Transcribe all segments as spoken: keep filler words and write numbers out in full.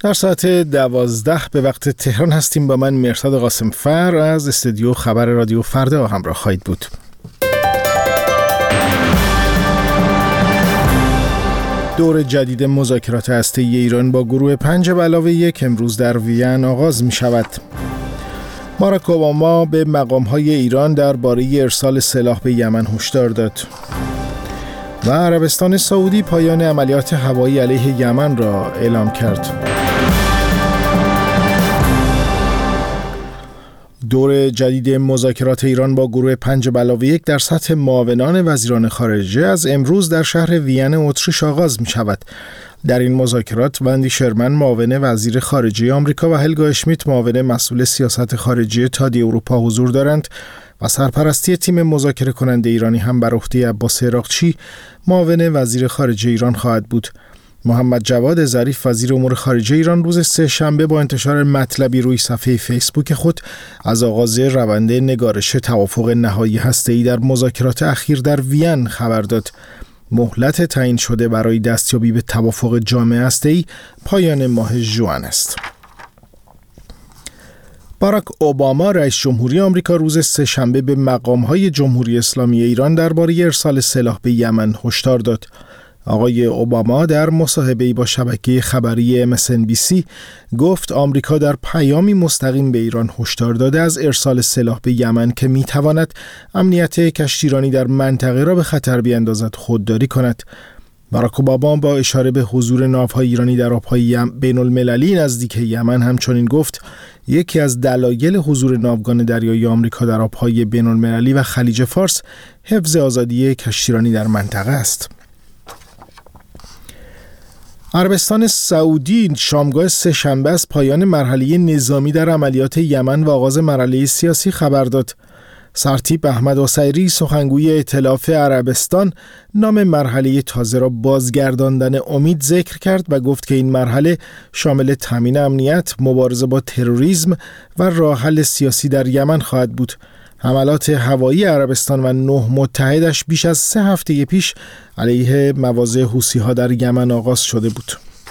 در ساعت دوازده به وقت تهران هستیم. با من مرصاد قاسمفر از استودیو خبر رادیو فردا همراه خواهید بود. دور جدید مذاکرات هسته‌ای ایران با گروه پنج به علاوه یک امروز در وین آغاز می شود. باراک اوباما به مقام‌های ایران درباره ارسال سلاح به یمن هشدار داد. و عربستان سعودی پایان عملیات هوایی علیه یمن را اعلام کرد. دور جدید مذاکرات ایران با گروه پنج به علاوه یک در سطح معاونان وزیران خارجه از امروز در شهر وین اتریش آغاز می شود. در این مذاکرات وندی شرمن معاون وزیر خارجه آمریکا و هلگا اشمیت معاون مسئول سیاست خارجی اتحادیه اروپا حضور دارند و سرپرستی تیم مذاکره کننده ایرانی هم بر عهده عباس عراقچی معاون وزیر خارجه ایران خواهد بود. محمد جواد ظریف وزیر امور خارجه ایران روز سه شنبه با انتشار مطلبی روی صفحه فیسبوک خود از آغاز روند نگارش توافق نهایی هسته‌ای در مذاکرات اخیر در وین خبر داد. مهلت تعیین شده برای دستیابی به توافق جامع هسته‌ای پایان ماه ژوئن است. باراک اوباما رئیس جمهوری آمریکا روز سه شنبه به مقام‌های جمهوری اسلامی ایران درباره ارسال سلاح به یمن هشدار داد. آقای اوباما در مصاحبه‌ای با شبکه خبری ام اس ان بی سی گفت آمریکا در پیامی مستقیم به ایران هشدار داده از ارسال سلاح به یمن که می‌تواند امنیت کشتیرانی در منطقه را به خطر بیاندازد خودداری کند. باراک اوباما با اشاره به حضور ناوهای ایرانی در آب‌های بین المللی نزدیک یمن همچنین گفت یکی از دلایل حضور ناوگان دریایی آمریکا در آب‌های بین المللی و خلیج فارس حفظ آزادی کشتیرانی در منطقه است. عربستان سعودی شامگاه سه شنبه از پایان مرحله نظامی در عملیات یمن و آغاز مرحله سیاسی خبر داد. سرتیپ احمد عسیری سخنگوی ائتلاف عربستان نام مرحله تازه را بازگرداندن امید ذکر کرد و گفت که این مرحله شامل تامین امنیت، مبارزه با تروریسم و راه حل سیاسی در یمن خواهد بود. حملات هوایی عربستان و نه متحدش بیش از سه هفته پیش علیه مواضع حوثی‌ها در یمن آغاز شده بود.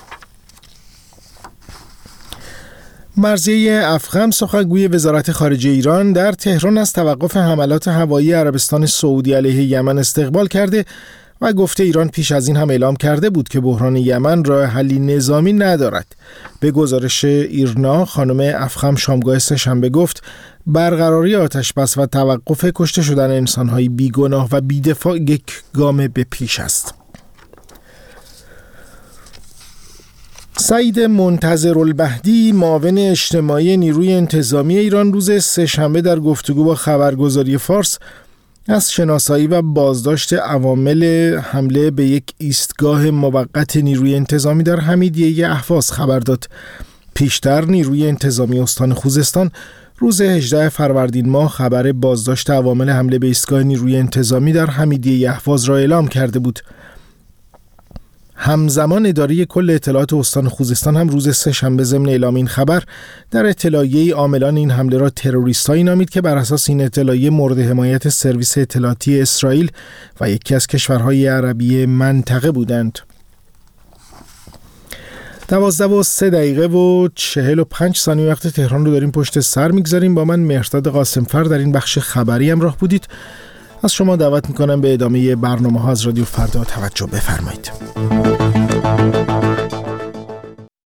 مرضیه افخم سخنگوی وزارت خارجه ایران در تهران از توقف حملات هوایی عربستان سعودی علیه یمن استقبال کرده و گفته ایران پیش از این هم اعلام کرده بود که بحران یمن راه حلی نظامی ندارد. به گزارش ایرنا خانم افخم شامگاه سه شنبه گفت برقراری آتش بس و توقف کشته شدن انسان‌های بیگناه و بی‌دفاع یک گام به پیش است. سعید منتظرالمهدی معاون اجتماعی نیروی انتظامی ایران روز سه شنبه در گفتگو با خبرگزاری فارس از شناسایی و بازداشت عوامل حمله به یک ایستگاه موقت نیروی انتظامی در حمیدیه اهواز خبر داد. پیشتر نیروی انتظامی استان خوزستان روز هجدهم فروردین ماه خبر بازداشت عوامل حمله به ایستگاه نیروی انتظامی در حمیدیه اهواز را اعلام کرده بود. همزمان اداره کل اطلاعات استان خوزستان هم روز سه شنبه ضمن اعلام این خبر در اطلاعیه عاملان این حمله را تروریستایی نامید که بر اساس این اطلاعیه مورد حمایت سرویس اطلاعاتی اسرائیل و یکی از کشورهای عربی منطقه بودند. دوازده و سه دقیقه و چهل و پنج ثانیه وقت تهران رو داریم پشت سر میگذاریم. با من مرصاد قاسمفر در این بخش خبری همراه بودید. از شما دعوت میکنم به ادامه برنامه ها از رادیو فردا توجه بفرمایید.